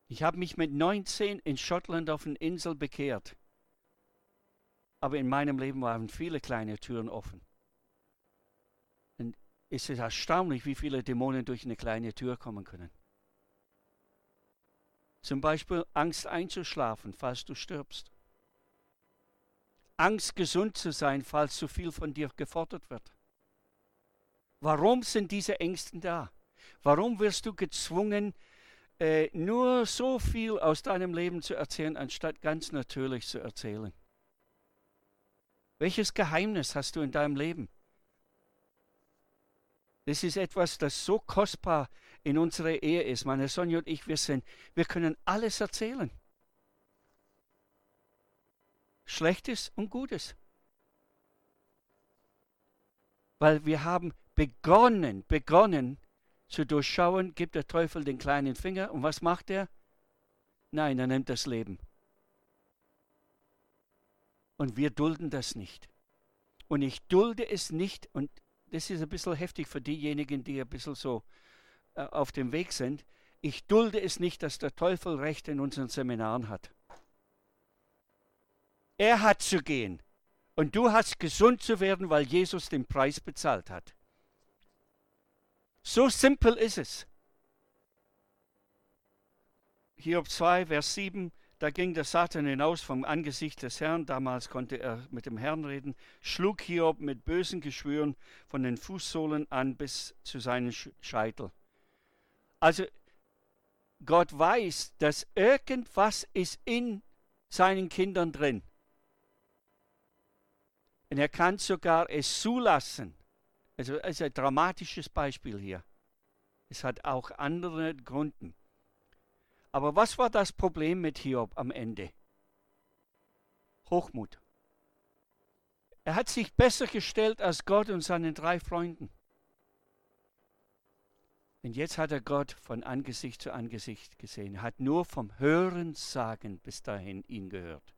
Ich habe mich mit 19 in Schottland auf einer Insel bekehrt. Aber in meinem Leben waren viele kleine Türen offen. Und es ist erstaunlich, wie viele Dämonen durch eine kleine Tür kommen können. Zum Beispiel Angst einzuschlafen, falls du stirbst. Angst, gesund zu sein, falls zu viel von dir gefordert wird. Warum sind diese Ängste da? Warum wirst du gezwungen, nur so viel aus deinem Leben zu erzählen, anstatt ganz natürlich zu erzählen? Welches Geheimnis hast du in deinem Leben? Das ist etwas, das so kostbar in unserer Ehe ist. Meine Sonja und ich, wir können alles erzählen. Schlechtes und Gutes. Weil wir haben begonnen zu durchschauen, gibt der Teufel den kleinen Finger und was macht er? Nein, er nimmt das Leben. Und wir dulden das nicht. Und ich dulde es nicht, und das ist ein bisschen heftig für diejenigen, die ein bisschen so auf dem Weg sind. Ich dulde es nicht, dass der Teufel Recht in unseren Seminaren hat. Er hat zu gehen. Und du hast gesund zu werden, weil Jesus den Preis bezahlt hat. So simpel ist es. Hiob 2, Vers 7, da ging der Satan hinaus vom Angesicht des Herrn, damals konnte er mit dem Herrn reden, schlug Hiob mit bösen Geschwüren von den Fußsohlen an bis zu seinem Scheitel. Also Gott weiß, dass irgendwas ist in seinen Kindern drin. Und er kann sogar es zulassen. Also es ist ein dramatisches Beispiel hier. Es hat auch andere Gründe. Aber was war das Problem mit Hiob am Ende? Hochmut. Er hat sich besser gestellt als Gott und seinen 3 Freunden. Und jetzt hat er Gott von Angesicht zu Angesicht gesehen. Er hat nur vom Hörensagen bis dahin ihn gehört.